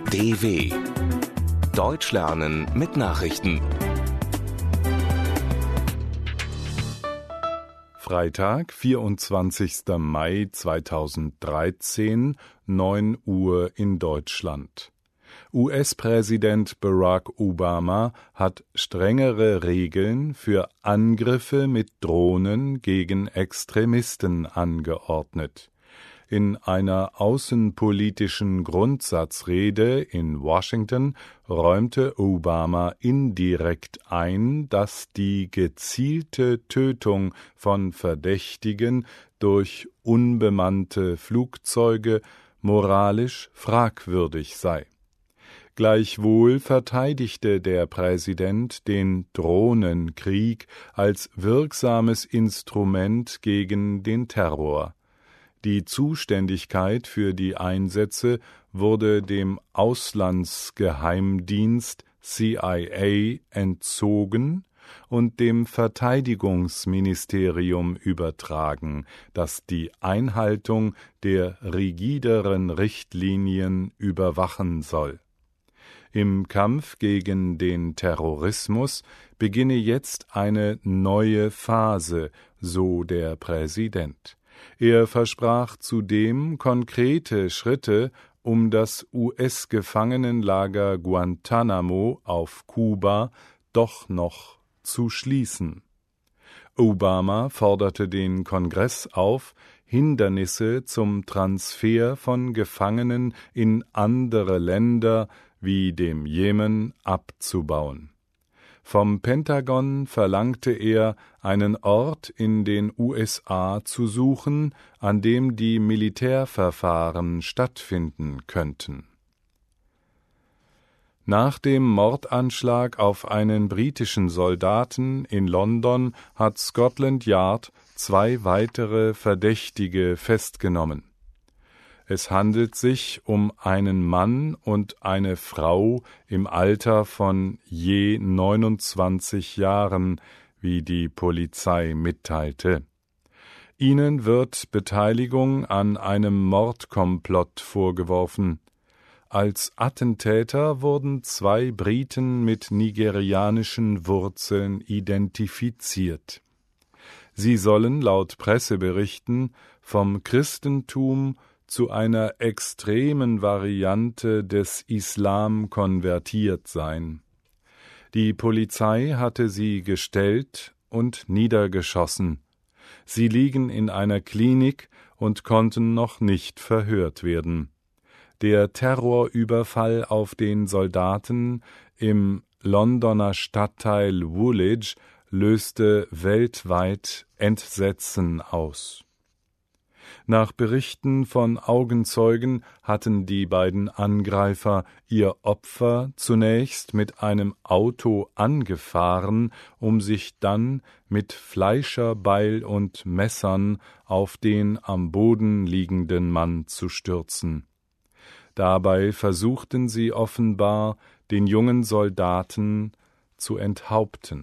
DW Deutsch lernen mit Nachrichten. Freitag, 24. Mai 2013, 9 Uhr in Deutschland. US-Präsident Barack Obama hat strengere Regeln für Angriffe mit Drohnen gegen Extremisten angeordnet. In einer außenpolitischen Grundsatzrede in Washington räumte Obama indirekt ein, dass die gezielte Tötung von Verdächtigen durch unbemannte Flugzeuge moralisch fragwürdig sei. Gleichwohl verteidigte der Präsident den Drohnenkrieg als wirksames Instrument gegen den Terror. Die Zuständigkeit für die Einsätze wurde dem Auslandsgeheimdienst CIA entzogen und dem Verteidigungsministerium übertragen, das die Einhaltung der rigideren Richtlinien überwachen soll. Im Kampf gegen den Terrorismus beginne jetzt eine neue Phase, so der Präsident. Er versprach zudem konkrete Schritte, um das US-Gefangenenlager Guantanamo auf Kuba doch noch zu schließen. Obama forderte den Kongress auf, Hindernisse zum Transfer von Gefangenen in andere Länder wie dem Jemen abzubauen. Vom Pentagon verlangte er, einen Ort in den USA zu suchen, an dem die Militärverfahren stattfinden könnten. Nach dem Mordanschlag auf einen britischen Soldaten in London hat Scotland Yard 2 weitere Verdächtige festgenommen. Es handelt sich um einen Mann und eine Frau im Alter von je 29 Jahren, wie die Polizei mitteilte. Ihnen wird Beteiligung an einem Mordkomplott vorgeworfen. Als Attentäter wurden 2 Briten mit nigerianischen Wurzeln identifiziert. Sie sollen laut Presseberichten vom Christentum zu einer extremen Variante des Islam konvertiert sein. Die Polizei hatte sie gestellt und niedergeschossen. Sie liegen in einer Klinik und konnten noch nicht verhört werden. Der Terrorüberfall auf den Soldaten im Londoner Stadtteil Woolwich löste weltweit Entsetzen aus. Nach Berichten von Augenzeugen hatten die beiden Angreifer ihr Opfer zunächst mit einem Auto angefahren, um sich dann mit Fleischerbeil und Messern auf den am Boden liegenden Mann zu stürzen. Dabei versuchten sie offenbar, den jungen Soldaten zu enthaupten.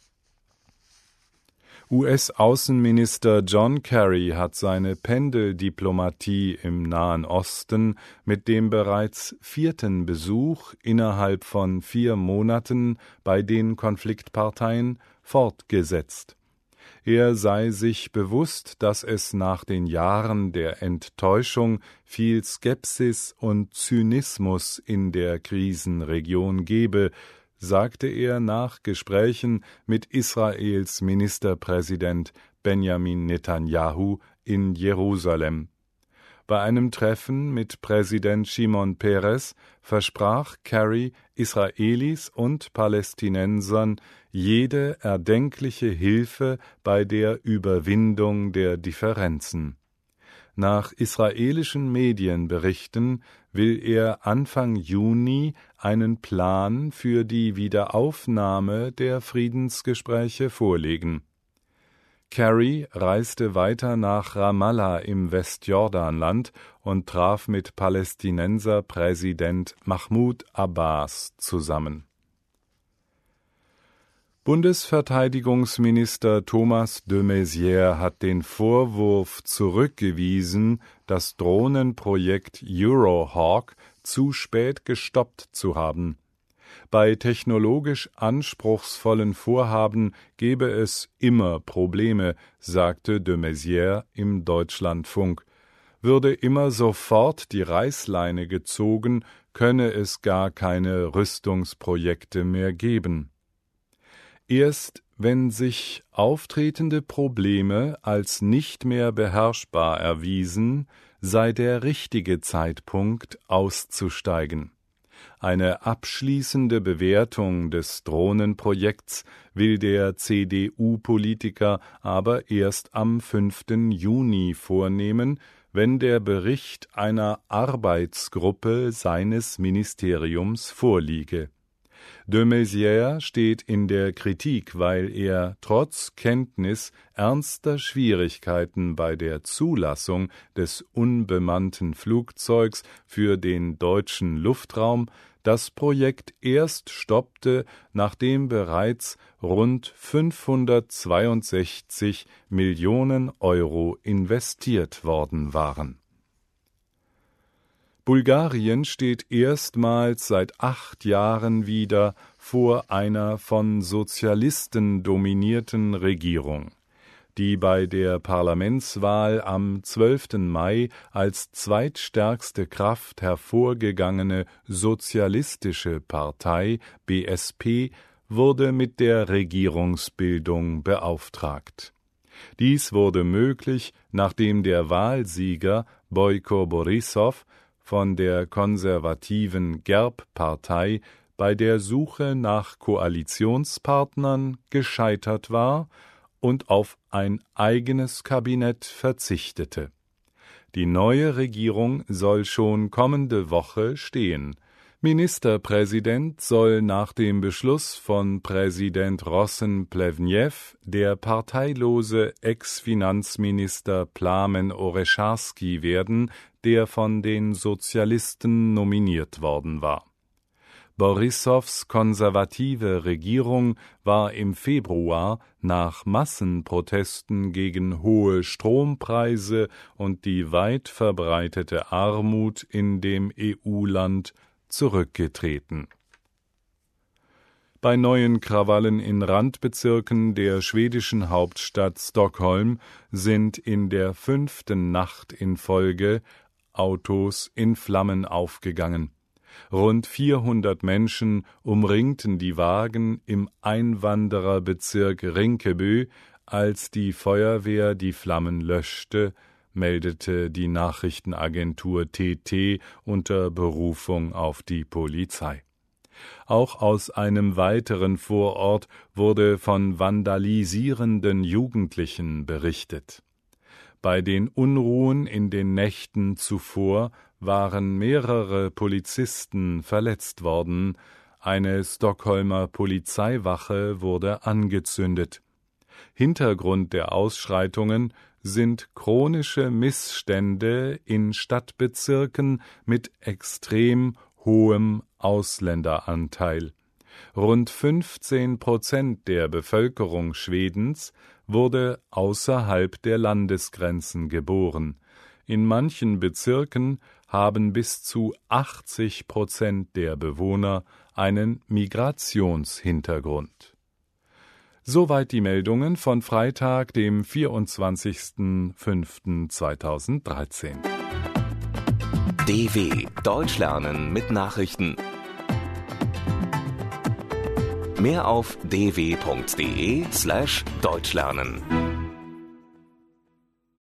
US-Außenminister John Kerry hat seine Pendeldiplomatie im Nahen Osten mit dem bereits 4. Besuch innerhalb von 4 Monaten bei den Konfliktparteien fortgesetzt. Er sei sich bewusst, dass es nach den Jahren der Enttäuschung viel Skepsis und Zynismus in der Krisenregion gebe, sagte er nach Gesprächen mit Israels Ministerpräsident Benjamin Netanyahu in Jerusalem. Bei einem Treffen mit Präsident Shimon Peres versprach Kerry Israelis und Palästinensern jede erdenkliche Hilfe bei der Überwindung der Differenzen. Nach israelischen Medienberichten will er Anfang Juni einen Plan für die Wiederaufnahme der Friedensgespräche vorlegen. Kerry reiste weiter nach Ramallah im Westjordanland und traf mit Palästinenserpräsident Mahmoud Abbas zusammen. Bundesverteidigungsminister Thomas de Maizière hat den Vorwurf zurückgewiesen, das Drohnenprojekt Eurohawk zu spät gestoppt zu haben. Bei technologisch anspruchsvollen Vorhaben gebe es immer Probleme, sagte de Maizière im Deutschlandfunk. Würde immer sofort die Reißleine gezogen, könne es gar keine Rüstungsprojekte mehr geben. Erst wenn sich auftretende Probleme als nicht mehr beherrschbar erwiesen, sei der richtige Zeitpunkt auszusteigen. Eine abschließende Bewertung des Drohnenprojekts will der CDU-Politiker aber erst am 5. Juni vornehmen, wenn der Bericht einer Arbeitsgruppe seines Ministeriums vorliege. De Maizière steht in der Kritik, weil er trotz Kenntnis ernster Schwierigkeiten bei der Zulassung des unbemannten Flugzeugs für den deutschen Luftraum das Projekt erst stoppte, nachdem bereits rund 562 Millionen Euro investiert worden waren. Bulgarien steht erstmals seit 8 Jahren wieder vor einer von Sozialisten dominierten Regierung. Die bei der Parlamentswahl am 12. Mai als zweitstärkste Kraft hervorgegangene Sozialistische Partei БСП wurde mit der Regierungsbildung beauftragt. Dies wurde möglich, nachdem der Wahlsieger Bojko Borisov von der konservativen GERB-Partei bei der Suche nach Koalitionspartnern gescheitert war und auf ein eigenes Kabinett verzichtete. Die neue Regierung soll schon kommende Woche stehen. Ministerpräsident soll nach dem Beschluss von Präsident Rossen Plevnev der parteilose Ex-Finanzminister Plamen Oresharski werden, der von den Sozialisten nominiert worden war. Borissows konservative Regierung war im Februar nach Massenprotesten gegen hohe Strompreise und die weit verbreitete Armut in dem EU-Land zurückgetreten. Bei neuen Krawallen in Randbezirken der schwedischen Hauptstadt Stockholm sind in der 5. Nacht in Folge Autos in Flammen aufgegangen. Rund 400 Menschen umringten die Wagen im Einwandererbezirk Rinkeby, als die Feuerwehr die Flammen löschte, meldete die Nachrichtenagentur TT unter Berufung auf die Polizei. Auch aus einem weiteren Vorort wurde von vandalisierenden Jugendlichen berichtet. Bei den Unruhen in den Nächten zuvor waren mehrere Polizisten verletzt worden. Eine Stockholmer Polizeiwache wurde angezündet. Hintergrund der Ausschreitungen sind chronische Missstände in Stadtbezirken mit extrem hohem Ausländeranteil. Rund 15% der Bevölkerung Schwedens wurde außerhalb der Landesgrenzen geboren. In manchen Bezirken haben bis zu 80% der Bewohner einen Migrationshintergrund. Soweit die Meldungen von Freitag, dem 24.05.2013. DW Deutsch lernen mit Nachrichten. Mehr auf dw.de/deutschlernen.